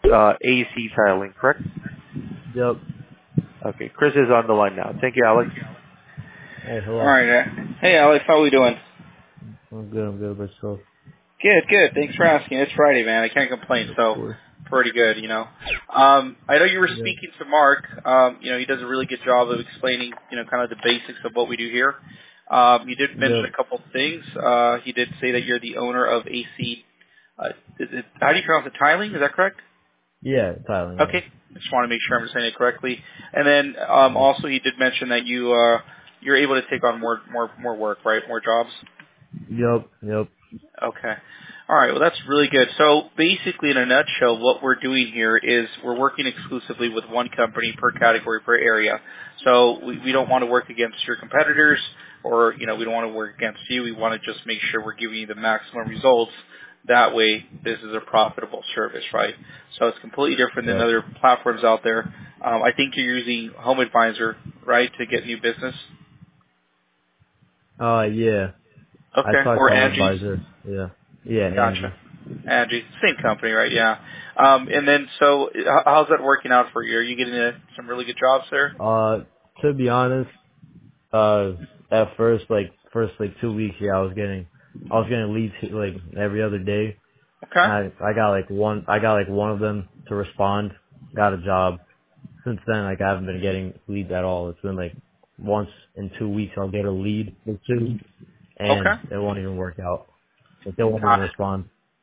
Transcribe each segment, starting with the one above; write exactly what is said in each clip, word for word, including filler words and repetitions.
uh, A C tiling, correct? Yep. Okay, Chris is on the line now. Thank you, Alex. Hey, All hello. right. Uh, hey, Alex, how are we doing? I'm good. I'm good, but so Good, good. Thanks for asking. It's Friday, man. I can't complain. of So, course. pretty good, you know. Um, I know you were Yep. speaking to Mark. Um, you know, he does a really good job of explaining, you know, kind of the basics of what we do here. Um, you did mention Yep. a couple of things. Uh, he did say that you're the owner of A C. Uh, is it, how do you pronounce it? Tiling? Is that correct? Yeah, Thailand. Okay. I just want to make sure I'm saying it correctly. And then um, Yeah. Yep. also he did mention that you uh, you're able to take on more more more work, right? More jobs. Yep. Yep. Okay. All right. Well, that's really good. So basically, in a nutshell, what we're doing here is we're working exclusively with one company per category per area. So we, we don't want to work against your competitors, or you know, we don't want to work against you. We want to just make sure we're giving you the maximum results. That way, this is a profitable service, right? So it's completely different than Yep. other platforms out there. Um, I think you're using Home Advisor, right, to get new business. Uh, yeah. I Okay. talked Or to Home Angie's. Advisor. Yeah. Yeah, Gotcha. Angie. Angie, same company, right? Yeah. Um, and then, so h- how's that working out for you? Are you getting uh some really good jobs there? Uh, to be honest, uh, at first, like first like two weeks, yeah, I was getting, I was getting leads like every other day. Okay. I I got like one, I got like one of them to respond. Got a job. Since then, like I haven't been getting leads at all. It's been like once in two weeks I'll get a lead or two, and Okay. it won't even work out. Like they won't even Got it. respond.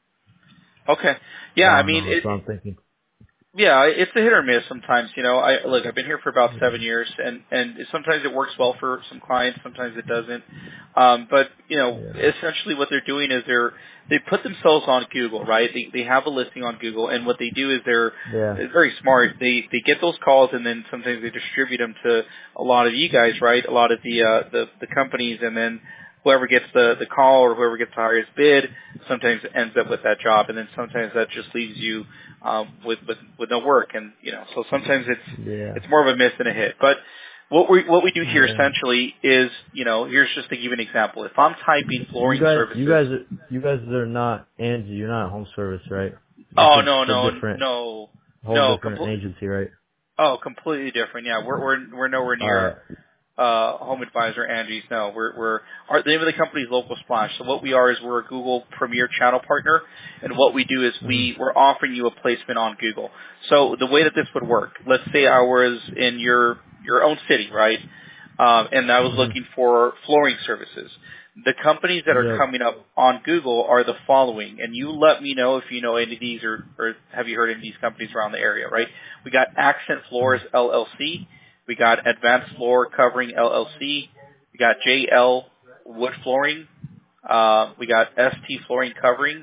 Okay. So Yeah, I I don't mean, know. it, So I'm thinking, Yeah, it's a hit or miss sometimes. You know, I look, I've been here for about seven years, and and sometimes it works well for some clients, sometimes it doesn't. Um, but you know, yeah, essentially what they're doing is they're they put themselves on Google, right? They they have a listing on Google, and what they do is they're, yeah, they're very smart. They they get those calls, and then sometimes they distribute them to a lot of you guys, right? A lot of the uh, the the companies, and then whoever gets the the call or whoever gets the highest bid sometimes ends up with that job, and then sometimes that just leaves you um, with with with no work, and you know, so sometimes it's yeah, it's more of a miss than a hit. But what we what we do here yeah. essentially is, you know, here's just to give you an example. If I'm typing You flooring guys, you services, guys, are, you guys are not Angie. You're not home service, right? It's oh no a, a no different, no whole no, different compl- agency, right? oh completely different. Yeah, we're we're we're nowhere All near right. uh, Home Advisor, Angie's. No, we're we're our, the name of the company is Local Splash. So what we are is we're a Google Premier channel partner, and what we do is Mhm. we we're offering you a placement on Google. So the way that this would work, let's say I was in your your own city, right, um, and I was Mhm. looking for flooring services. The companies that are Yep. coming up on Google are the following, and you let me know if you know any of these or, or have you heard of any of these companies around the area, right? We got Accent Floors Mhm. L L C. We got Advanced Floor Covering L L C. We got J L Wood Flooring. Uh, we got S T Flooring Covering.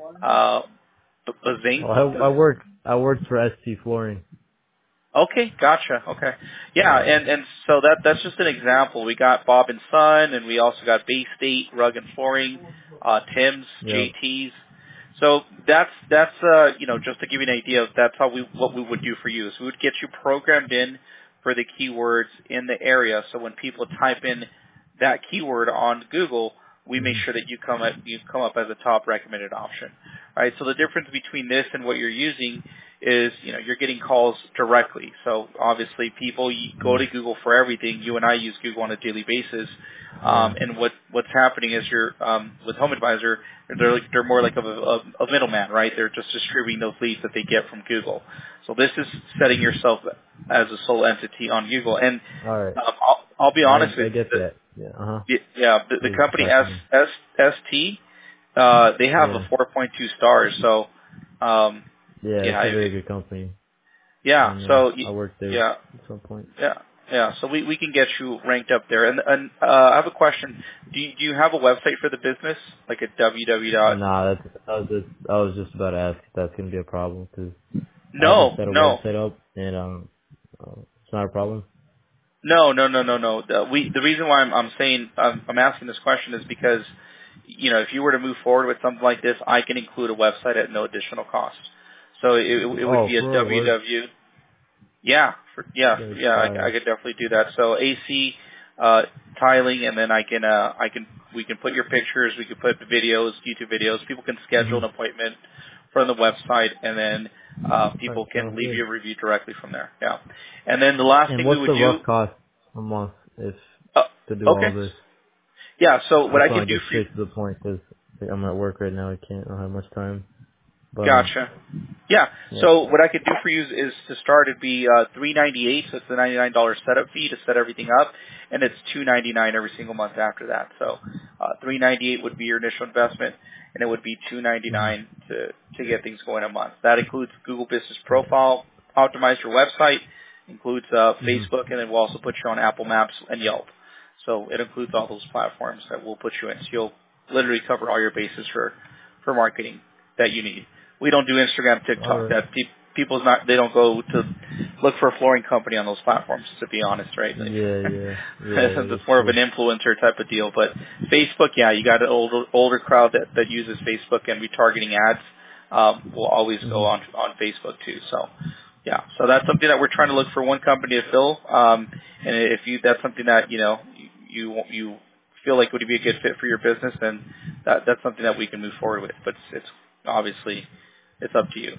Uh, Bazane. Well, I, I work, I worked for S T Flooring. Okay, gotcha. Okay, yeah, Yeah. and and so that that's just an example. We got Bob and Son, and we also got Bay State Rug and Flooring, uh, Tim's, Yep. J T's. So that's that's uh you know, just to give you an idea of that's how we what we would do for you. So we would get you programmed in for the keywords in the area. So when people type in that keyword on Google, we make Mhm. sure that you come up you come up as a top recommended option. All right. So the difference between this and what you're using is, you know, you're getting calls directly. So obviously people you go Mhm. to Google for everything. You and I use Google on a daily basis. Yeah. Um, and what, what's happening is you're, um, with Home Advisor, they're like, they're more like a, a, a middleman, right? They're just distributing those leads that they get from Google. So this is setting yourself as a sole entity on Google. And All right. um, I'll, I'll be I honest I with get you, that. Yeah. Uh huh. the, yeah, the, the You're company S, professional. S, ST, uh, they have a Yeah. four point two stars. So, um, Yeah. yeah, It's a I, very good company. yeah. I know. So I y- worked there yeah, at some point. yeah, yeah. So we we can get you ranked up there. And and uh, I have a question. Do you, do you have a website for the business, like a www dot? Nah, that's I was just I was just about to ask if that's gonna be a problem because I haven't No, set a no, website up and um uh, it's not a problem. no, no, no, no, no. The, we the reason why I'm I'm saying um, I'm asking this question is because, you know, if you were to move forward with something like this, I can include a website at no additional cost. So it, it would Oh, be a for real? Word? www. Yeah, for, yeah, That's yeah. I, I fire. could definitely do that. So A C uh, tiling, and then I can, uh, I can, we can put your pictures, we can put the videos, YouTube videos. People can schedule Mhm. an appointment from the website, and then uh, All right, people can sounds leave good. you a review directly from there. Yeah. And then the last And thing we what's would the do. rough cost a month if Uh, to do all okay. this? Yeah. So I what I just can want to do get for you. straight to the point because I'm at work right now. I can't. I don't have much time. But um, Gotcha. Yeah. yeah. So what I could do for you is, is to start it'd be uh, three ninety eight. So it's the ninety nine dollar setup fee to set everything up, and it's two ninety nine every single month after that. So uh, three ninety eight would be your initial investment, and it would be two ninety Mhm. nine to to get things going a month. That includes Google Business Profile, optimize your website, includes uh, Mhm. Facebook, and then we'll also put you on Apple Maps and Yelp. So it includes all those platforms that we'll put you in. So you'll literally cover all your bases for for marketing that you need. We don't do Instagram, All TikTok. right. That pe- people's not. They don't go to look for a flooring company on those platforms. To be honest, right? Like, Yeah. Yeah. Yeah. That is it's more of an true. influencer type of deal. But Facebook, yeah, you got an older older crowd that that uses Facebook and retargeting ads. Um, will always go Mhm. on on Facebook too. So, yeah. So that's something that we're trying to look for one company to fill. Um, and if you that's something that you know you you feel like would be a good fit for your business, then that that's something that we can move forward with. But it's, it's obviously it's up to you.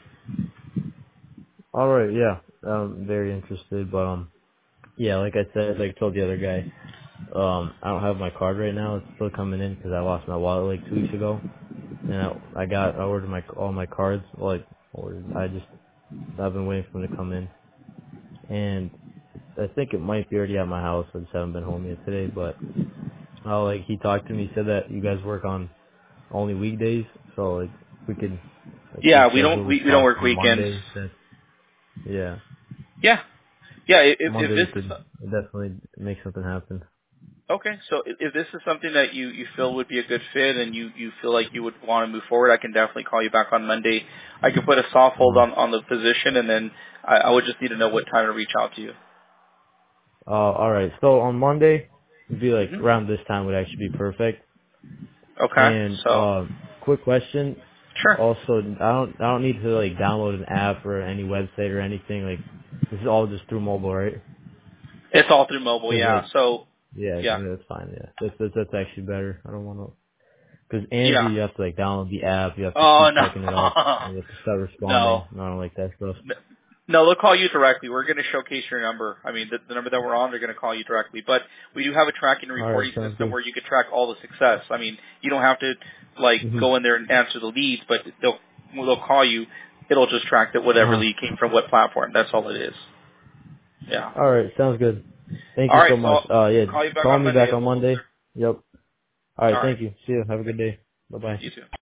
All right. Yeah. I'm very interested, but um, yeah. Like I said, like I told the other guy, um, I don't have my card right now. It's still coming in because I lost my wallet like two weeks ago, and I, I got I ordered my all my cards. Like ordered. I just I've been waiting for them to come in, and I think it might be already at my house. I just haven't been home yet today, but uh, like he talked to me, he said that you guys work on only weekdays, so like we could like Yeah, we don't reschedule we, this we don't talk work for weekends. Monday. That yeah, Yeah, yeah. i- If if Monday we this is could definitely make something happen. okay, so if if this is something that you you feel would be a good fit and you you feel like you would want to move forward, I can definitely call you back on Monday. I can put a soft hold Uh-huh. on on the position, and then I, I would just need to know what time to reach out to you. Uh, all right. So on Monday, it'd be like hmm around this time would actually be perfect. Okay, And so uh, quick question. sure, Also, I don't I don't need to like download an app or any website or anything. Like this is all just through mobile, right? it's all through mobile. Because Yeah, like so yeah, yeah, that's fine. Yeah, that's that's, that's actually better. I don't want to. Because Angie, yeah. you have to like download the app. You have to Oh keep checking it up. no, And you have to start no. responding. And I don't like that stuff. N- No, they'll call you directly. We're going to showcase your number. I mean, the, the number that we're on, they're going to call you directly. But we do have a tracking and All right, reporting sounds system good. where you can track all the success. I mean, you don't have to like Mhm. go in there and answer the leads, but they'll when they'll call you. It'll just track that Uh whatever huh. lead came from what platform. That's all it is. Yeah. All right, sounds good. Thank All you right. so So much. I'll Uh, yeah, call you back call on me Monday back at on one, sir. Monday. Yep. All right, All right. thank you. See you. Have a good Thank you. day. Bye bye. You too.